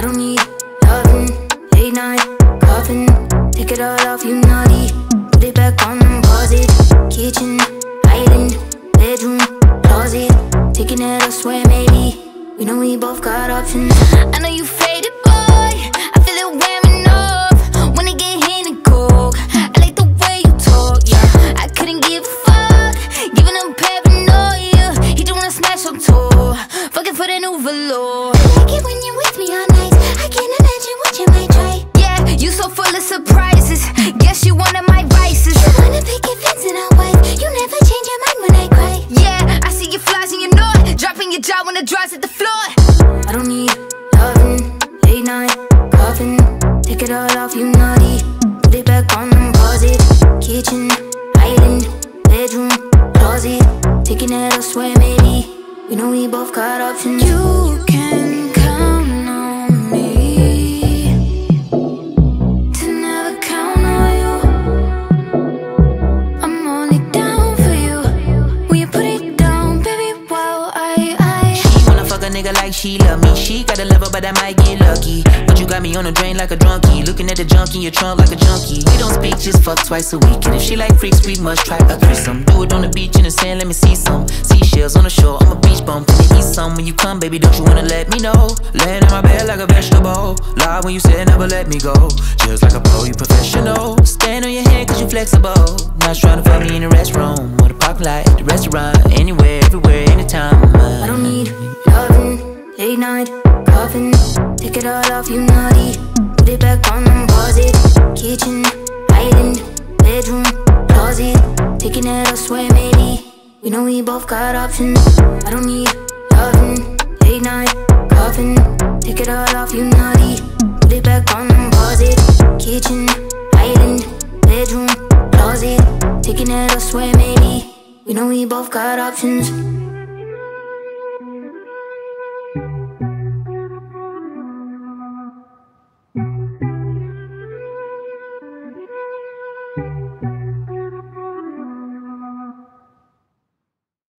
don't need loving, late night, coughing. Take it all off, you naughty. Put it back on and pause it. Kitchen, island, bedroom, closet. Taking it elsewhere, maybe. We know we both got options. I know you faded, boy. I feel it wearing off when it get hit and cold. I like the way you talk, yeah. I couldn't give a fuck, giving him paranoia. He don't wanna smash on tour, fucking for the new velour. I like it when you're with me all night. I can't imagine what you might try. Yeah, you so full of surprises. Guess you one of my vices. You wanna pick your fence and I'll wife. You never change your mind when I cry. Yeah, I see your flies and you know it. Dropping your jaw when the dries at the floor. I don't need loving, late night, coughing. Take it all off, you naughty. Put it back on and pause it. Kitchen, island, bedroom, closet. Taking it elsewhere, maybe. We know we both got options. You can count on me to never count on you. I'm only down for you when you put it down, baby. Wow, She wanna fuck a nigga like she love me. She got a lover, but I might get lucky. But you got me on the drain like a drunkie. Looking at the junk in your trunk like a junkie. We don't speak, just fuck twice a week. And if she like freaks, we must try a threesome. Do it on the beach in the sand, let me see some seashells on the shore. I'm a beach bum, can you eat some when you come, baby? Don't you wanna let me know? Laying on my bed like a vegetable. Lie when you said never let me go. Just like a pro, you professional. Stand on your head cause you flexible. Not trying to fuck me in the restroom or the parking lot, the restaurant, anywhere, everywhere, anytime. I don't need loving, late night, coughing. Take it all off, you naughty. Put it back on and pause it. Kitchen, island, bedroom, closet. Taking it elsewhere, maybe. We know we both got options. I don't need loving, late night, coughing. Take it all off, you naughty. Put it back on and pause it. Kitchen, island, bedroom, closet. Taking it elsewhere, maybe. We know we both got options.